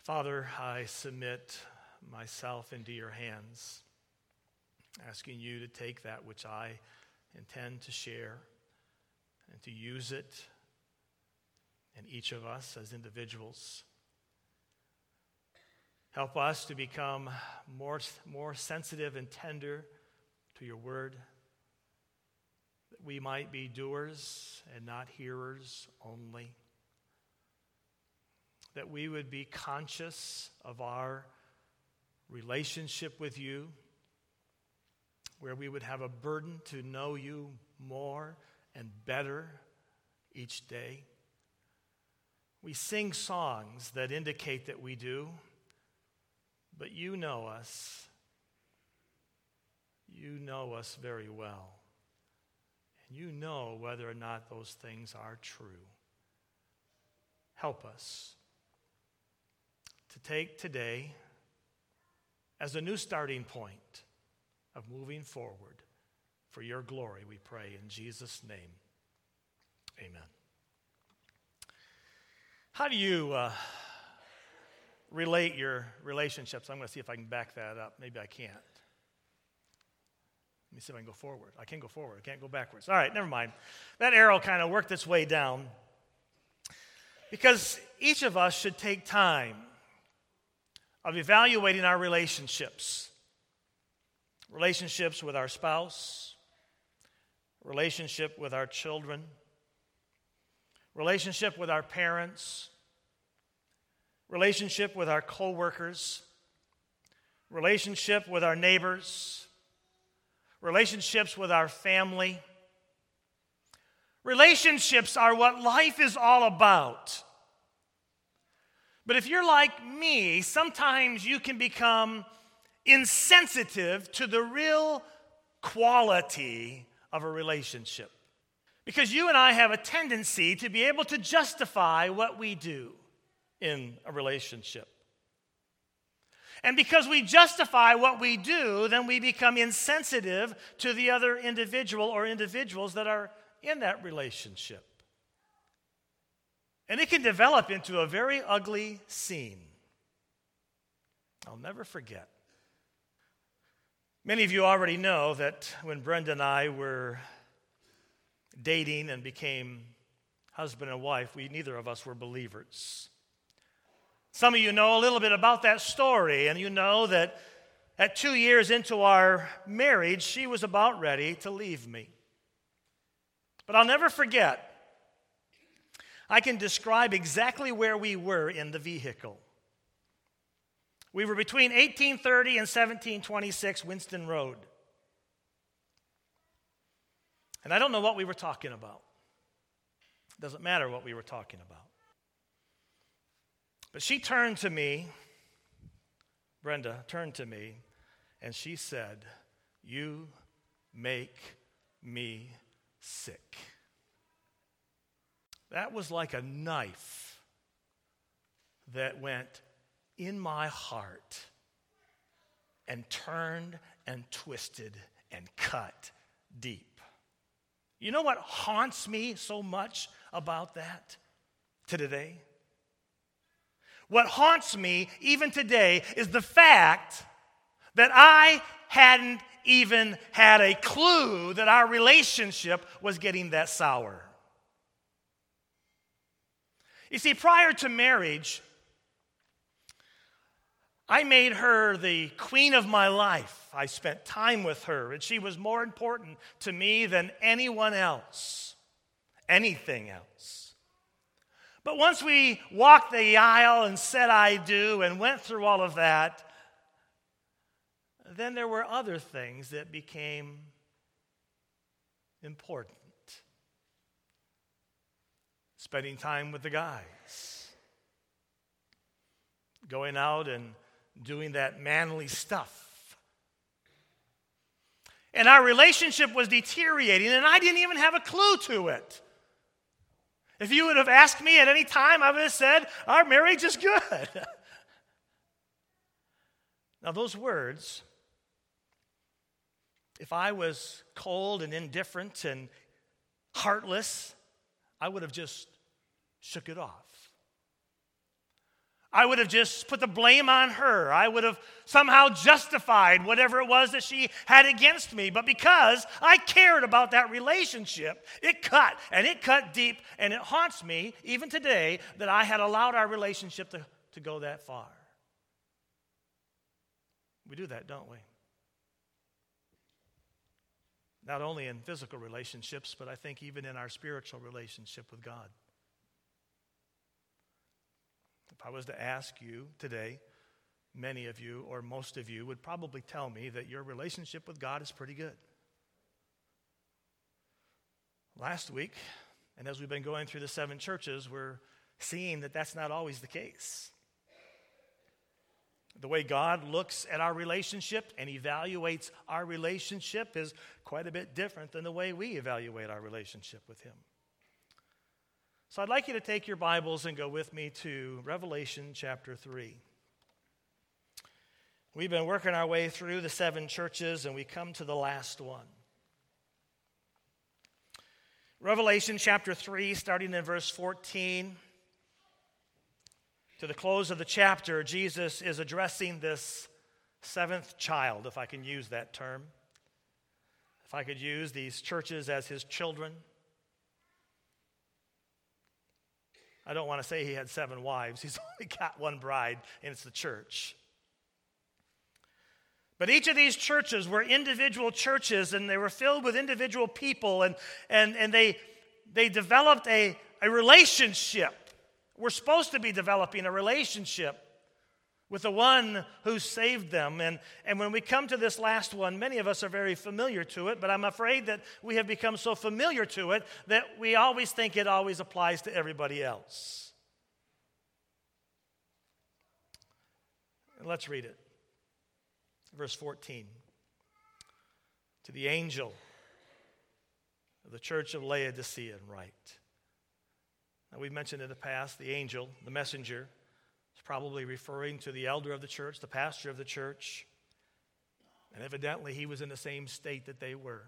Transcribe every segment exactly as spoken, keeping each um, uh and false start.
Father, I submit myself into your hands, asking you to take that which I intend to share and to use it in each of us as individuals. Help us to become more, more sensitive and tender to your word, that we might be doers and not hearers only, that we would be conscious of our relationship with you, where we would have a burden to know you more and better each day. We sing songs that indicate that we do, but you know us. You know us very well. And you know whether or not those things are true. Help us to take today as a new starting point of moving forward for your glory, we pray in Jesus' name. Amen. How do you uh, relate your relationships? I'm going to see if I can back that up. Maybe I can't. Let me see if I can go forward. I can go forward. I can't go backwards. All right, never mind. That arrow kind of worked its way down. Because each of us should take time of evaluating our relationships. Relationships with our spouse, relationship with our children, relationship with our parents, relationship with our co-workers, relationship with our neighbors, relationships with our family. Relationships are what life is all about. But if you're like me, sometimes you can become insensitive to the real quality of a relationship. Because you and I have a tendency to be able to justify what we do in a relationship. And because we justify what we do, then we become insensitive to the other individual or individuals that are in that relationship. And it can develop into a very ugly scene. I'll never forget. Many of you already know that when Brenda and I were dating and became husband and wife, we neither of us were believers. Some of you know a little bit about that story, and you know that at two years into our marriage, she was about ready to leave me. But I'll never forget, I can describe exactly where we were in the vehicle. We were between eighteen thirty and seventeen twenty-six Winston Road. And I don't know what we were talking about. It doesn't matter what we were talking about. But she turned to me, Brenda turned to me, and she said, "You make me sick." That was like a knife that went in my heart and turned and twisted and cut deep. You know what haunts me so much about that to today? What haunts me even today is the fact that I hadn't even had a clue that our relationship was getting that sour. You see, prior to marriage, I made her the queen of my life. I spent time with her, and she was more important to me than anyone else, anything else. But once we walked the aisle and said I do and went through all of that, then there were other things that became important. Spending time with the guys. Going out and doing that manly stuff. And our relationship was deteriorating, and I didn't even have a clue to it. If you would have asked me at any time, I would have said, our marriage is good. Now, those words, if I was cold and indifferent and heartless, I would have just shook it off. I would have just put the blame on her. I would have somehow justified whatever it was that she had against me. But because I cared about that relationship, it cut, and it cut deep, and it haunts me even today that I had allowed our relationship to, to go that far. We do that, don't we? Not only in physical relationships, but I think even in our spiritual relationship with God. If I was to ask you today, many of you or most of you would probably tell me that your relationship with God is pretty good. Last week, and as we've been going through the seven churches, we're seeing that that's not always the case. The way God looks at our relationship and evaluates our relationship is quite a bit different than the way we evaluate our relationship with Him. So I'd like you to take your Bibles and go with me to Revelation chapter three. We've been working our way through the seven churches, and we come to the last one. Revelation chapter three, starting in verse fourteen. To the close of the chapter, Jesus is addressing this seventh child, if I can use that term. If I could use these churches as His children. I don't want to say He had seven wives. He's only got one bride, and it's the church. But each of these churches were individual churches, and they were filled with individual people, and, and, and they, they developed a, a relationship. We're supposed to be developing a relationship with the one who saved them. And, and when we come to this last one, many of us are very familiar to it, but I'm afraid that we have become so familiar to it that we always think it always applies to everybody else. Let's read it. Verse fourteen. To the angel of the church of Laodicea write. Now, we've mentioned in the past the angel, the messenger, is probably referring to the elder of the church, the pastor of the church. And evidently, he was in the same state that they were.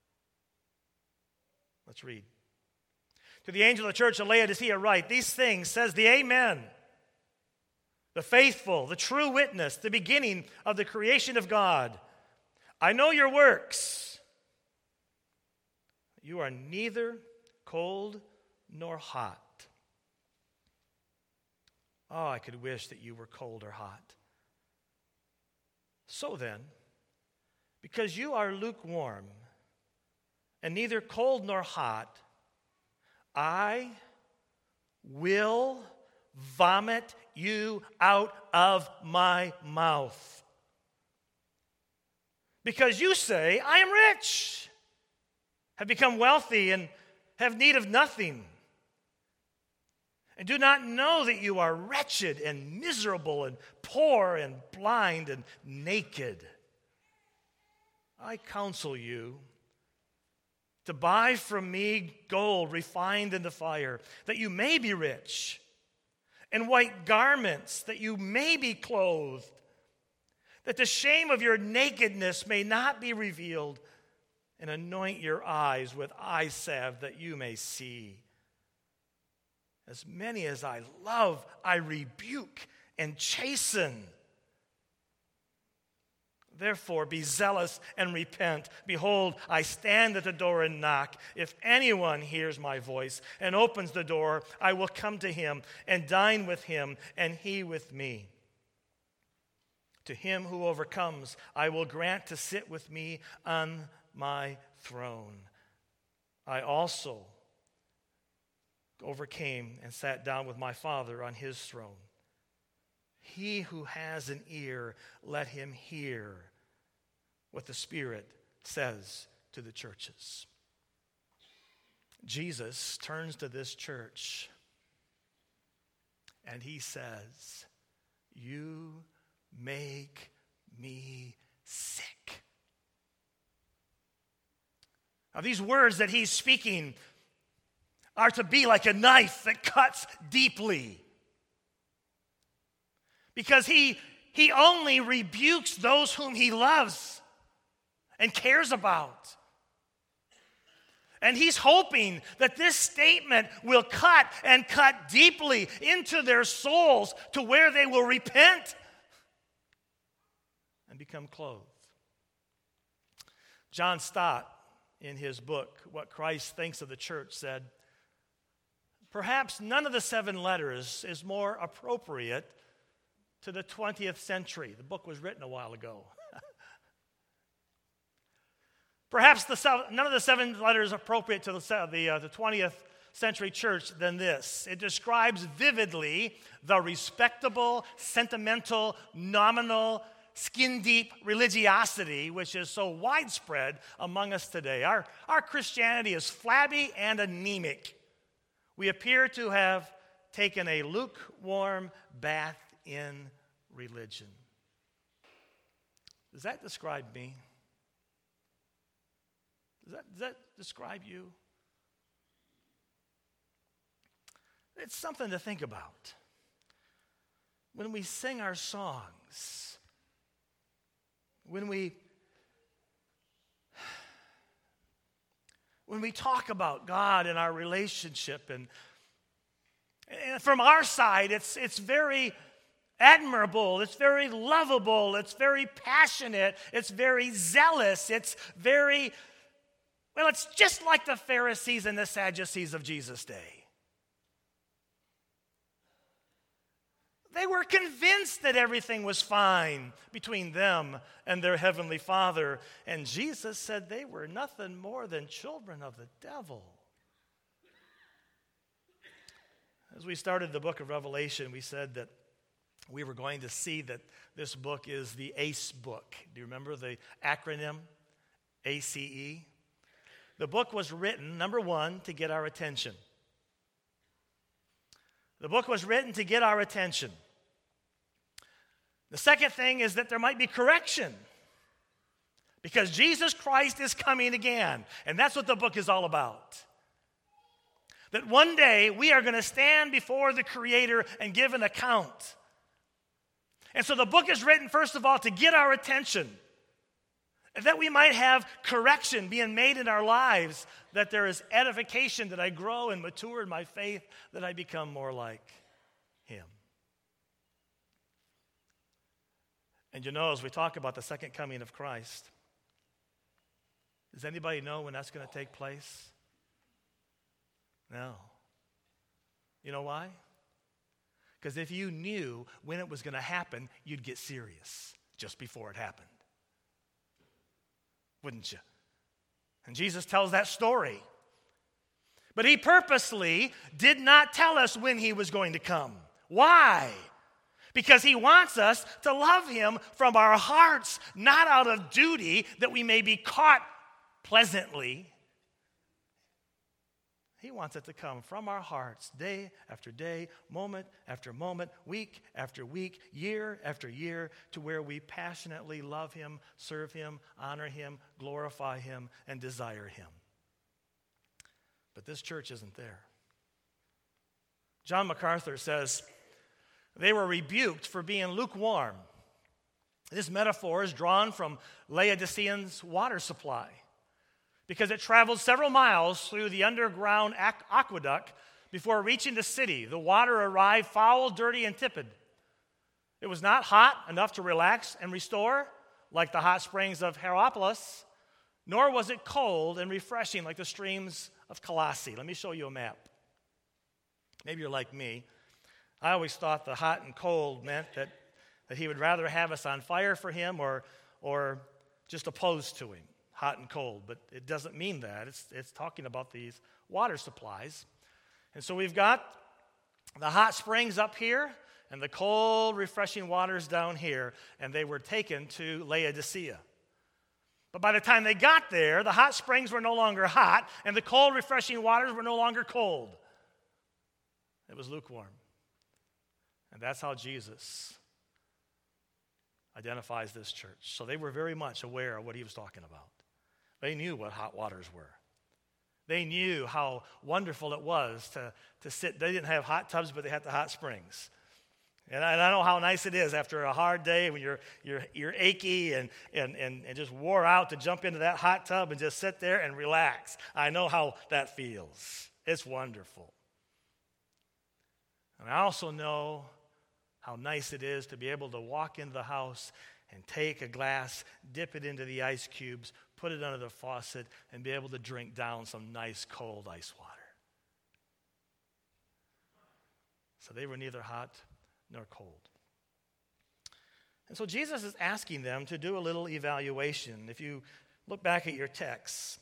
Let's read. To the angel of the church of Laodicea write, these things says the Amen, the faithful, the true witness, the beginning of the creation of God. I know your works. You are neither cold nor hot. Oh, I could wish that you were cold or hot. So then, because you are lukewarm and neither cold nor hot, I will vomit you out of my mouth. Because you say, I am rich, have become wealthy, and have need of nothing, and do not know that you are wretched and miserable and poor and blind and naked. I counsel you to buy from me gold refined in the fire, that you may be rich, and white garments, that you may be clothed, that the shame of your nakedness may not be revealed, and anoint your eyes with eye salve, that you may see. As many as I love, I rebuke and chasten. Therefore, be zealous and repent. Behold, I stand at the door and knock. If anyone hears my voice and opens the door, I will come to him and dine with him, and he with me. To him who overcomes, I will grant to sit with me on my throne. I also overcame and sat down with my Father on his throne. He who has an ear, let him hear what the Spirit says to the churches. Jesus turns to this church and he says, you make me sick. Now, these words that he's speaking are to be like a knife that cuts deeply. Because he, he only rebukes those whom he loves and cares about. And he's hoping that this statement will cut and cut deeply into their souls to where they will repent and become clothed. John Stott, in his book, What Christ Thinks of the Church, said, perhaps none of the seven letters is more appropriate to the twentieth century. The book was written a while ago. Perhaps the, none of the seven letters appropriate to the, the, uh, the twentieth century church than this. It describes vividly the respectable, sentimental, nominal, skin-deep religiosity which is so widespread among us today. Our, our Christianity is flabby and anemic. We appear to have taken a lukewarm bath in religion. Does that describe me? Does that, does that describe you? It's something to think about. When we sing our songs, when we when we talk about God and our relationship, and, and from our side, it's it's very admirable, it's very lovable, it's very passionate, it's very zealous, it's very, well, it's just like the Pharisees and the Sadducees of Jesus' day. They were convinced that everything was fine between them and their heavenly Father. And Jesus said they were nothing more than children of the devil. As we started the book of Revelation, we said that we were going to see that this book is the ACE book. Do you remember the acronym? A C E? The book was written, number one, to get our attention. The book was written to get our attention. The second thing is that there might be correction, because Jesus Christ is coming again, and that's what the book is all about. That one day we are going to stand before the Creator and give an account. And so the book is written, first of all, to get our attention, and that we might have correction being made in our lives, that there is edification, that I grow and mature in my faith, that I become more like Him. And you know, as we talk about the second coming of Christ, does anybody know when that's going to take place? No. You know why? Because if you knew when it was going to happen, you'd get serious just before it happened. Wouldn't you? And Jesus tells that story. But He purposely did not tell us when He was going to come. Why? Because He wants us to love Him from our hearts, not out of duty that we may be caught pleasantly. He wants it to come from our hearts, day after day, moment after moment, week after week, year after year, to where we passionately love Him, serve Him, honor Him, glorify Him, and desire Him. But this church isn't there. John MacArthur says, they were rebuked for being lukewarm. This metaphor is drawn from Laodicean's water supply, because it traveled several miles through the underground aqueduct before reaching the city. The water arrived foul, dirty, and tepid. It was not hot enough to relax and restore, like the hot springs of Hierapolis, nor was it cold and refreshing like the streams of Colossae. Let me show you a map. Maybe you're like me. I always thought the hot and cold meant that, that He would rather have us on fire for Him or, or just opposed to Him, hot and cold. But it doesn't mean that. It's, it's talking about these water supplies. And so we've got the hot springs up here and the cold, refreshing waters down here, and they were taken to Laodicea. But by the time they got there, the hot springs were no longer hot, and the cold, refreshing waters were no longer cold. It was lukewarm. And that's how Jesus identifies this church. So they were very much aware of what He was talking about. They knew what hot waters were. They knew how wonderful it was to, to sit. They didn't have hot tubs, but they had the hot springs. And I, and I know how nice it is after a hard day when you're you're you're achy and, and, and, and just wore out to jump into that hot tub and just sit there and relax. I know how that feels. It's wonderful. And I also know how nice it is to be able to walk into the house and take a glass, dip it into the ice cubes, put it under the faucet, and be able to drink down some nice cold ice water. So they were neither hot nor cold. And so Jesus is asking them to do a little evaluation. If you look back at your text,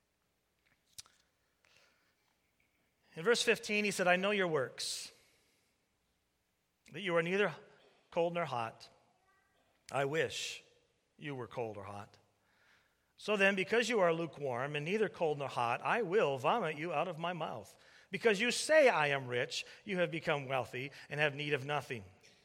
in verse fifteen, he said, I know your works, that you are neither cold nor hot. I wish you were cold or hot. So then, because you are lukewarm and neither cold nor hot, I will vomit you out of my mouth. Because you say, I am rich, you have become wealthy and have need of nothing.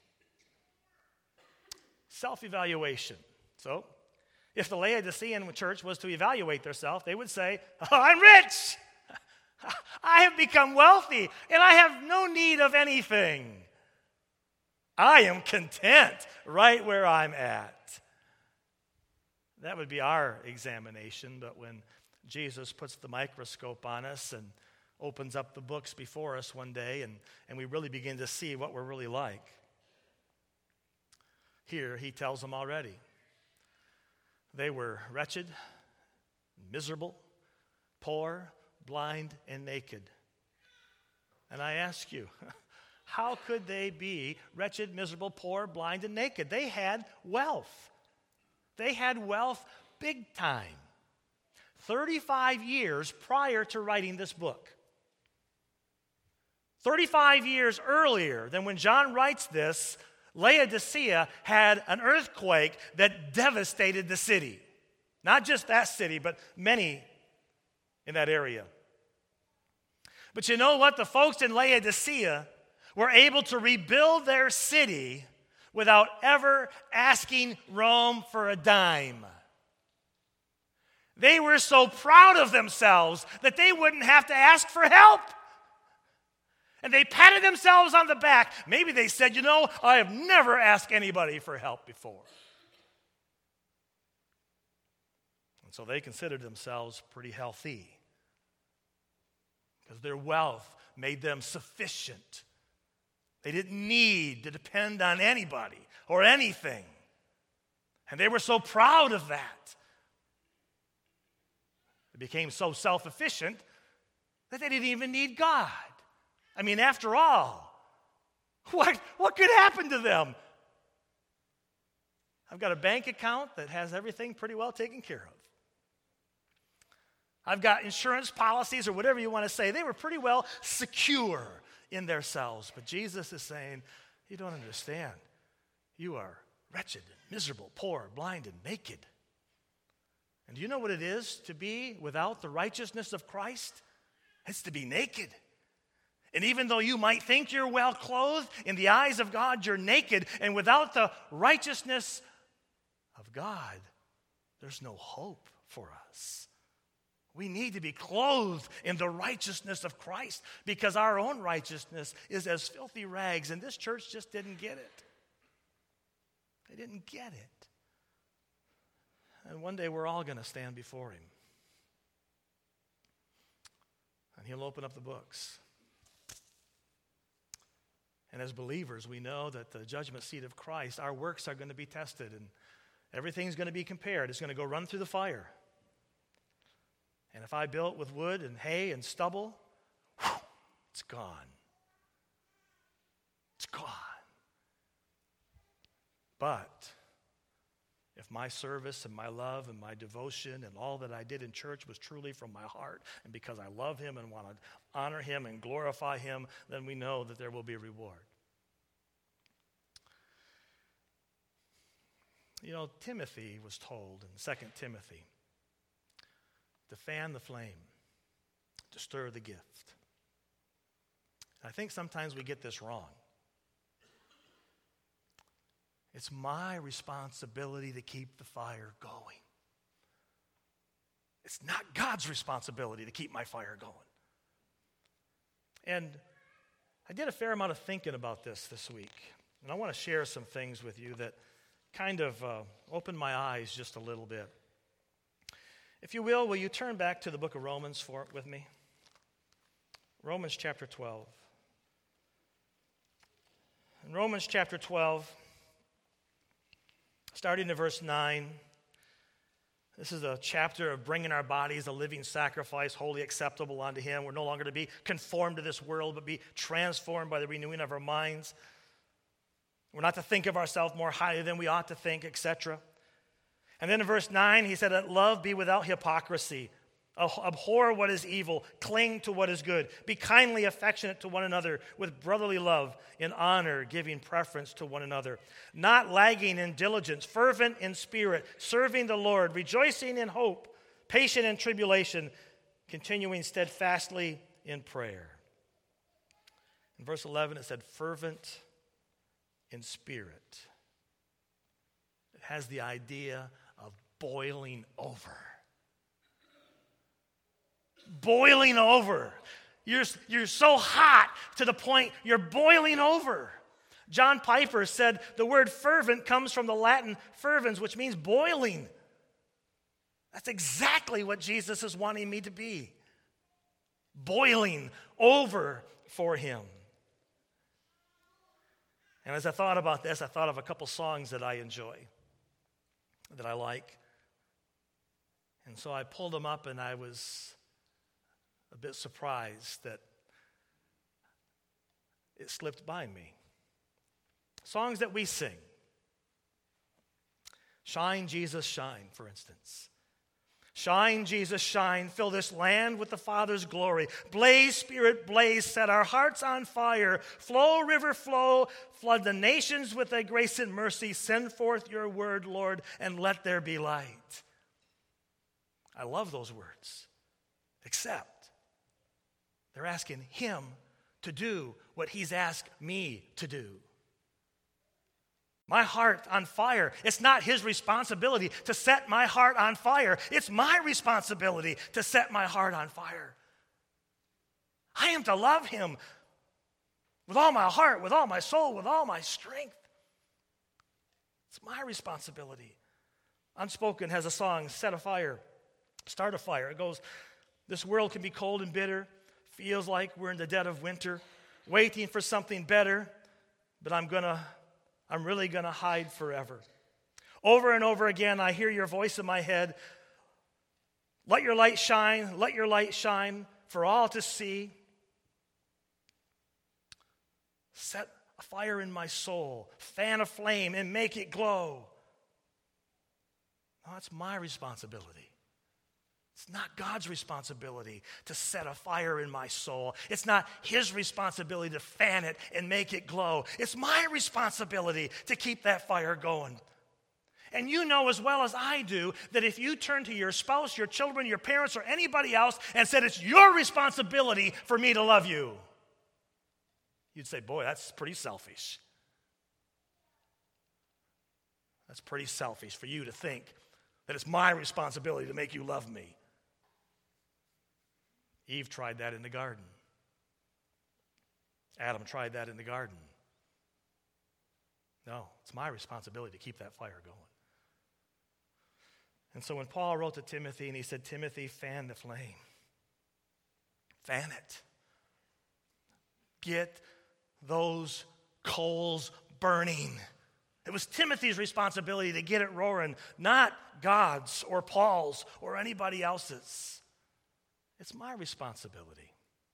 Self-evaluation. So, if the Laodicean church was to evaluate themselves, they would say, oh, I'm rich. I have become wealthy and I have no need of anything. I am content right where I'm at. That would be our examination, but when Jesus puts the microscope on us and opens up the books before us one day and, and we really begin to see what we're really like, here he tells them already. They were wretched, miserable, poor, blind, and naked. And I ask you, how could they be wretched, miserable, poor, blind, and naked? They had wealth. They had wealth big time. thirty-five years prior to writing this book. thirty-five years earlier than when John writes this, Laodicea had an earthquake that devastated the city. Not just that city, but many in that area. But you know what? The folks in Laodicea were able to rebuild their city without ever asking Rome for a dime. They were so proud of themselves that they wouldn't have to ask for help. And they patted themselves on the back. Maybe they said, you know, I have never asked anybody for help before. And so they considered themselves pretty healthy because their wealth made them sufficient. They didn't need to depend on anybody or anything. And they were so proud of that. They became so self-efficient that they didn't even need God. I mean, after all, what, what could happen to them? I've got a bank account that has everything pretty well taken care of. I've got insurance policies or whatever you want to say. They were pretty well secure in themselves. But Jesus is saying, you don't understand. You are wretched, miserable, poor, blind, and naked. And do you know what it is to be without the righteousness of Christ? It's to be naked. And even though you might think you're well clothed, in the eyes of God, you're naked. And without the righteousness of God, there's no hope for us. We need to be clothed in the righteousness of Christ because our own righteousness is as filthy rags, and this church just didn't get it. They didn't get it. And one day we're all going to stand before him. And he'll open up the books. And as believers, we know that the judgment seat of Christ, our works are going to be tested, and everything's going to be compared. It's going to go run through the fire. And if I built with wood and hay and stubble, whew, it's gone. It's gone. But if my service and my love and my devotion and all that I did in church was truly from my heart, and because I love him and want to honor him and glorify him, then we know that there will be a reward. You know, Timothy was told in Second Timothy to fan the flame, to stir the gift. I think sometimes we get this wrong. It's my responsibility to keep the fire going. It's not God's responsibility to keep my fire going. And I did a fair amount of thinking about this this week. And I want to share some things with you that kind of uh, opened my eyes just a little bit. If you will, will you turn back to the book of Romans for with me? Romans chapter twelve. In Romans chapter twelve, starting in verse nine, this is a chapter of bringing our bodies a living sacrifice, wholly acceptable unto Him. We're no longer to be conformed to this world, but be transformed by the renewing of our minds. We're not to think of ourselves more highly than we ought to think, et cetera. And then in verse nine, he said, "Let love be without hypocrisy. Abhor what is evil. Cling to what is good. Be kindly affectionate to one another with brotherly love, in honor, giving preference to one another. Not lagging in diligence, fervent in spirit, serving the Lord, rejoicing in hope, patient in tribulation, continuing steadfastly in prayer." In verse eleven, it said, "fervent in spirit." It has the idea of boiling over. Boiling over. You're, you're so hot to the point you're boiling over. John Piper said the word fervent comes from the Latin fervens, which means boiling. That's exactly what Jesus is wanting me to be. Boiling over for Him. And as I thought about this, I thought of a couple songs that I enjoy, that I like. And so I pulled them up, and I was a bit surprised that it slipped by me. Songs that we sing. "Shine, Jesus, Shine," for instance. "Shine, Jesus, shine, fill this land with the Father's glory. Blaze, Spirit, blaze, set our hearts on fire. Flow, river, flow, flood the nations with thy grace and mercy. Send forth your word, Lord, and let there be light." I love those words, except they're asking Him to do what He's asked me to do. My heart on fire. It's not His responsibility to set my heart on fire. It's my responsibility to set my heart on fire. I am to love Him with all my heart, with all my soul, with all my strength. It's my responsibility. Unspoken has a song, "Set a Fire, Start a Fire." It goes, "This world can be cold and bitter. Feels like we're in the dead of winter, waiting for something better, but I'm gonna I'm really going to hide forever. Over and over again, I hear your voice in my head. Let your light shine, let your light shine for all to see. Set a fire in my soul, fan a flame and make it glow." No, that's my responsibility. It's not God's responsibility to set a fire in my soul. It's not His responsibility to fan it and make it glow. It's my responsibility to keep that fire going. And you know as well as I do that if you turn to your spouse, your children, your parents, or anybody else and said, "It's your responsibility for me to love you," you'd say, "Boy, that's pretty selfish. That's pretty selfish for you to think that it's my responsibility to make you love me." Eve tried that in the garden. Adam tried that in the garden. No, it's my responsibility to keep that fire going. And so when Paul wrote to Timothy and he said, "Timothy, fan the flame. Fan it. Get those coals burning." It was Timothy's responsibility to get it roaring, not God's or Paul's or anybody else's. It's my responsibility.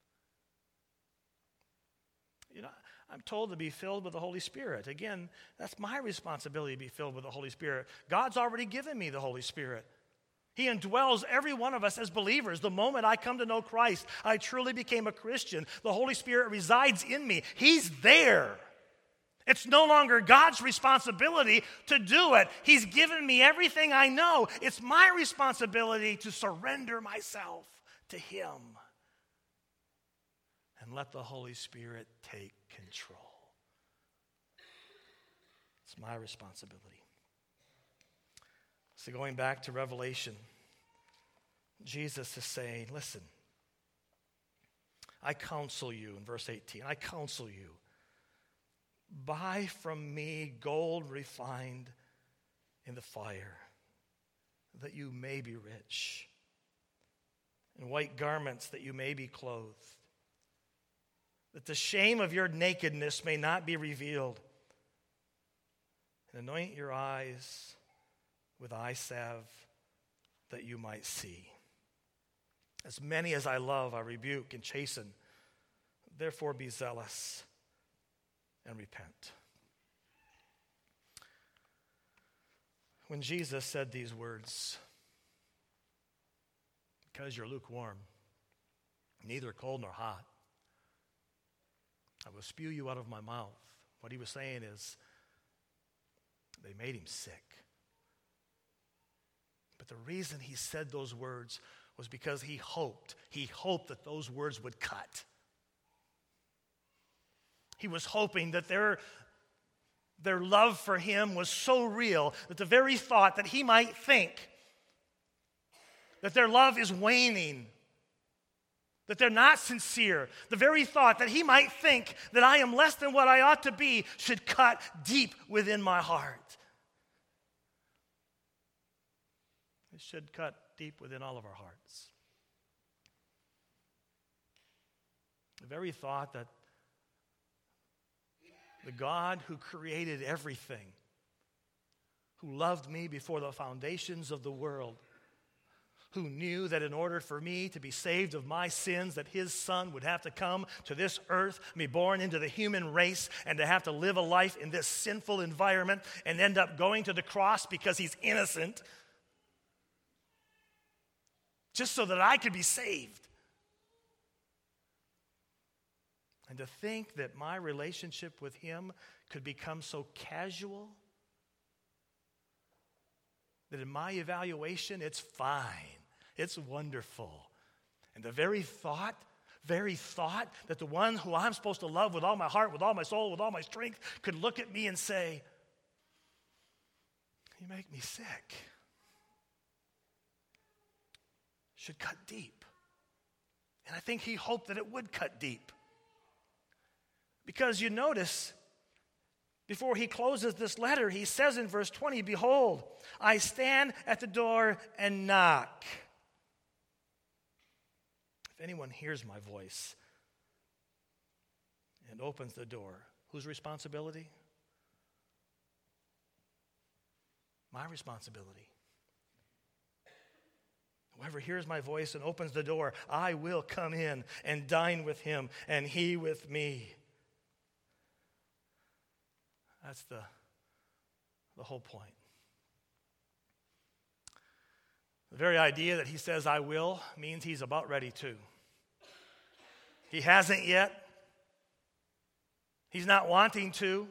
You know, I'm told to be filled with the Holy Spirit. Again, that's my responsibility to be filled with the Holy Spirit. God's already given me the Holy Spirit. He indwells every one of us as believers. The moment I come to know Christ, I truly became a Christian. The Holy Spirit resides in me. He's there. It's no longer God's responsibility to do it. He's given me everything I know. It's my responsibility to surrender myself to Him and let the Holy Spirit take control. It's my responsibility. So going back to Revelation, Jesus is saying, listen, I counsel you, in verse eighteen, I counsel you buy from me gold refined in the fire, that you may be rich, and white garments that you may be clothed, that the shame of your nakedness may not be revealed, and anoint your eyes with eye salve that you might see. As many as I love, I rebuke and chasten. Therefore be zealous and repent. When Jesus said these words, because you're lukewarm, neither cold nor hot, I will spew you out of my mouth. What he was saying is, they made him sick. But the reason he said those words was because he hoped, he hoped that those words would cut. He was hoping that their, their love for him was so real that the very thought that he might think that their love is waning, that they're not sincere, the very thought that he might think that I am less than what I ought to be should cut deep within my heart. It should cut deep within all of our hearts. The very thought that the God who created everything, who loved me before the foundations of the world, who knew that in order for me to be saved of my sins, that his son would have to come to this earth, be born into the human race, and to have to live a life in this sinful environment and end up going to the cross because he's innocent, just so that I could be saved. And to think that my relationship with him could become so casual that in my evaluation, it's fine. It's wonderful. And the very thought, very thought that the one who I'm supposed to love with all my heart, with all my soul, with all my strength, could look at me and say, you make me sick, should cut deep. And I think he hoped that it would cut deep. Because you notice, before he closes this letter, he says in verse twenty, behold, I stand at the door and knock. If anyone hears my voice and opens the door, whose responsibility? My responsibility. Whoever hears my voice and opens the door, I will come in and dine with him and he with me. That's the, the whole point. The very idea that he says, I will, means he's about ready to. He hasn't yet. He's not wanting to.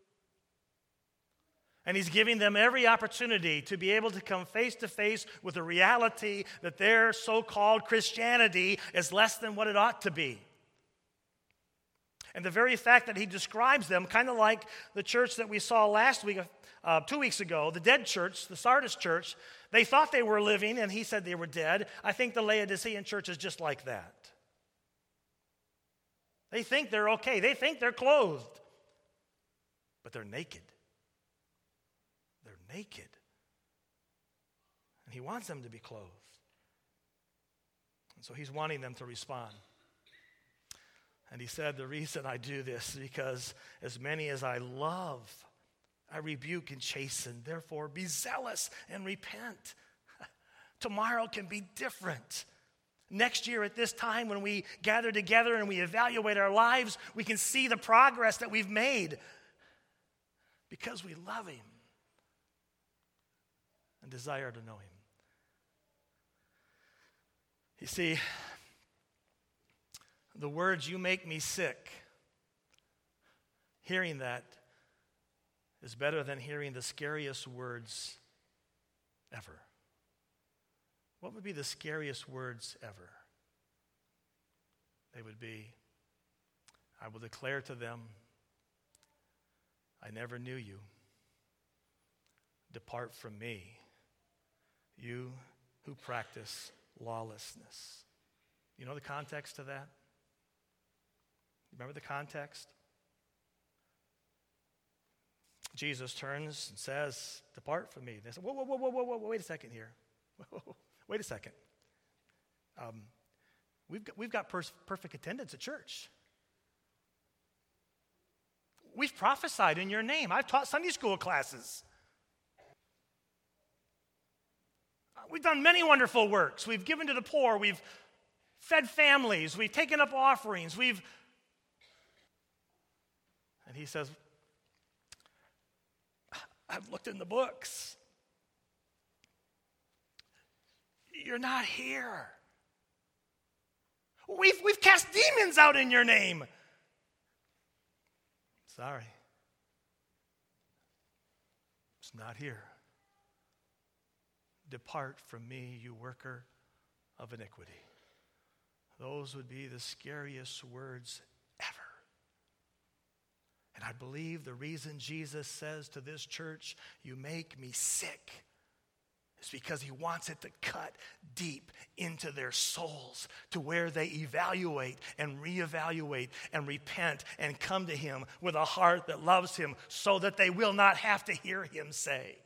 And he's giving them every opportunity to be able to come face to face with the reality that their so-called Christianity is less than what it ought to be. And the very fact that he describes them, kind of like the church that we saw last week, uh, two weeks ago, the dead church, the Sardis church, they thought they were living and he said they were dead. I think the Laodicean church is just like that. They think they're okay. They think they're clothed. But they're naked. They're naked. And he wants them to be clothed. And so he's wanting them to respond. And he said, the reason I do this is because as many as I love, I rebuke and chasten. Therefore, be zealous and repent. Tomorrow can be different. Next year at this time, when we gather together and we evaluate our lives, we can see the progress that we've made because we love him and desire to know him. You see, the words, you make me sick, hearing that is better than hearing the scariest words ever. What would be the scariest words ever? They would be, I will declare to them, I never knew you. Depart from me, you who practice lawlessness. You know the context to that? Remember the context? Jesus turns and says, depart from me. They say, whoa, whoa, whoa, whoa, whoa, whoa, wait a second here. Wait a second. Um, we've got, we've got pers- perfect attendance at church. We've prophesied in your name. I've taught Sunday school classes. We've done many wonderful works. We've given to the poor. We've fed families. We've taken up offerings. We've... And he says, I've looked in the books. You're not here. We've, we've cast demons out in your name. Sorry. It's not here. Depart from me, you worker of iniquity. Those would be the scariest words ever. And I believe the reason Jesus says to this church, you make me sick, is because he wants it to cut deep into their souls to where they evaluate and reevaluate and repent and come to him with a heart that loves him so that they will not have to hear him say,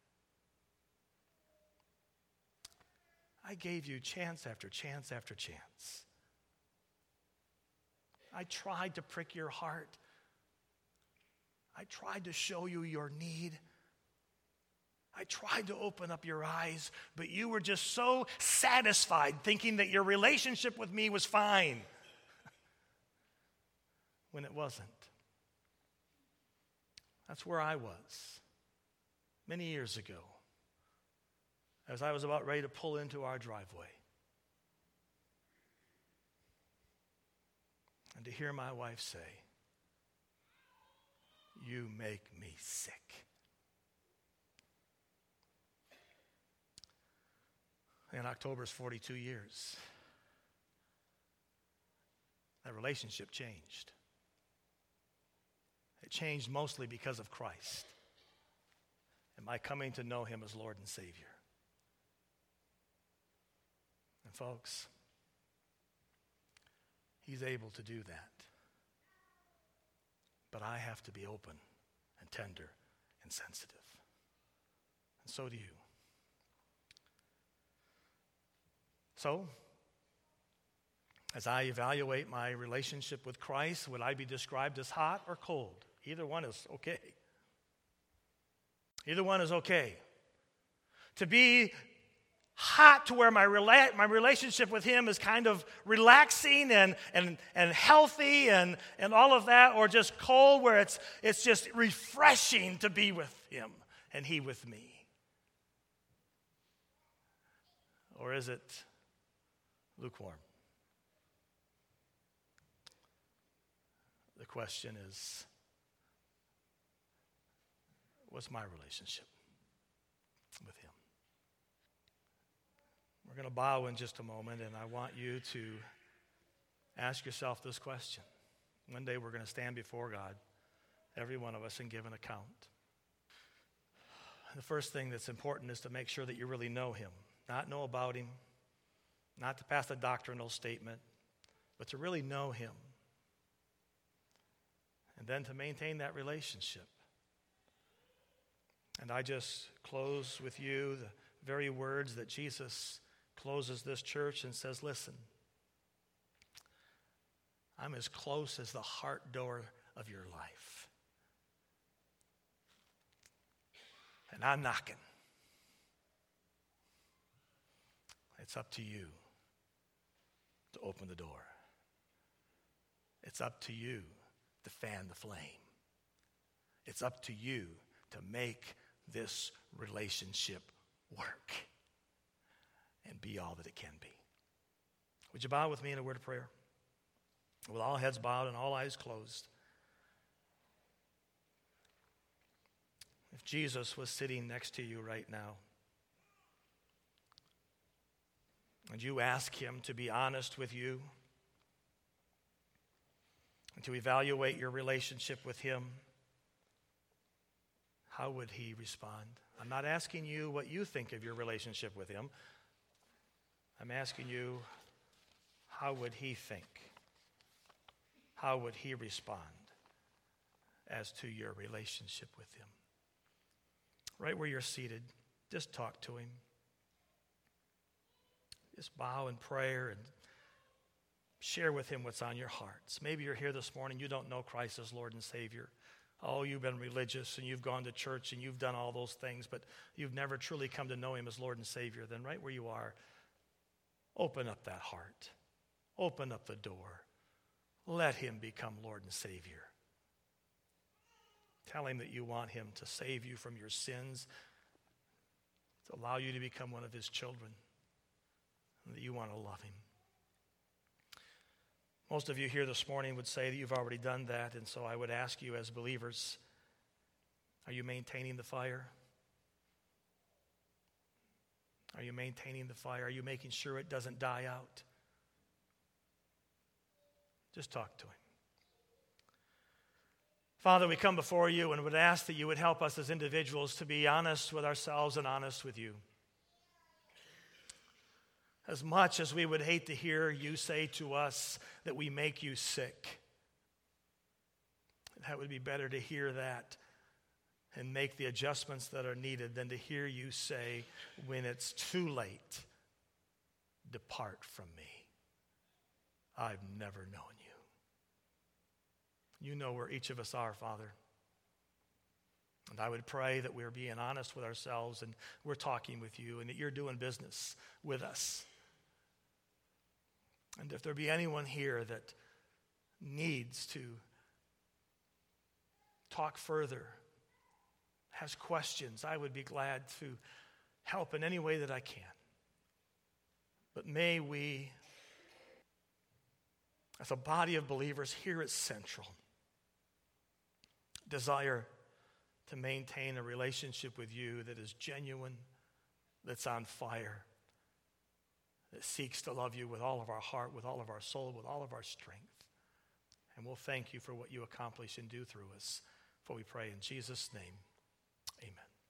I gave you chance after chance after chance. I tried to prick your heart. I tried to show you your need. I tried to open up your eyes, but you were just so satisfied thinking that your relationship with me was fine when it wasn't. That's where I was many years ago as I was about ready to pull into our driveway. And to hear my wife say, you make me sick. In October is forty-two years. That relationship changed. It changed mostly because of Christ and my coming to know him as Lord and Savior. And folks, he's able to do that. But I have to be open and tender and sensitive. And so do you. So, as I evaluate my relationship with Christ, would I be described as hot or cold? Either one is okay. Either one is okay. To be hot to where my rela- my relationship with him is kind of relaxing and and and healthy and and all of that, or just cold where it's it's just refreshing to be with him and he with me. Or is it lukewarm? The question is, what's my relationship with him? We're going to bow in just a moment, and I want you to ask yourself this question. One day we're going to stand before God, every one of us, and give an account. The first thing that's important is to make sure that you really know him, not know about him, not to pass a doctrinal statement, but to really know him. And then to maintain that relationship. And I just close with you the very words that Jesus closes this church and says, listen, I'm as close as the heart door of your life. And I'm knocking. It's up to you to open the door. It's up to you to fan the flame. It's up to you to make this relationship work and be all that it can be. Would you bow with me in a word of prayer? With all heads bowed and all eyes closed. If Jesus was sitting next to you right now, and you ask him to be honest with you and to evaluate your relationship with him, how would he respond? I'm not asking you what you think of your relationship with him. I'm asking you, how would he think? How would he respond as to your relationship with him. Right where you're seated, just talk to him. Just bow in prayer and share with him what's on your hearts. Maybe you're here this morning, you don't know Christ as Lord and Savior. Oh, you've been religious and you've gone to church and you've done all those things, but you've never truly come to know him as Lord and Savior. Then right where you are, open up that heart. Open up the door. Let him become Lord and Savior. Tell him that you want him to save you from your sins, to allow you to become one of his children, and that you want to love him. Most of you here this morning would say that you've already done that, and so I would ask you as believers, are you maintaining the fire? Are you maintaining the fire? Are you making sure it doesn't die out? Just talk to him. Father, we come before you and would ask that you would help us as individuals to be honest with ourselves and honest with you. As much as we would hate to hear you say to us that we make you sick, that would be better to hear that and make the adjustments that are needed than to hear you say, when it's too late, depart from me. I've never known you. You know where each of us are, Father. And I would pray that we're being honest with ourselves and we're talking with you and that you're doing business with us. And if there be anyone here that needs to talk further, has questions, I would be glad to help in any way that I can. But may we, as a body of believers here at Central, desire to maintain a relationship with you that is genuine, that's on fire, that seeks to love you with all of our heart, with all of our soul, with all of our strength. And we'll thank you for what you accomplish and do through us. For we pray in Jesus' name.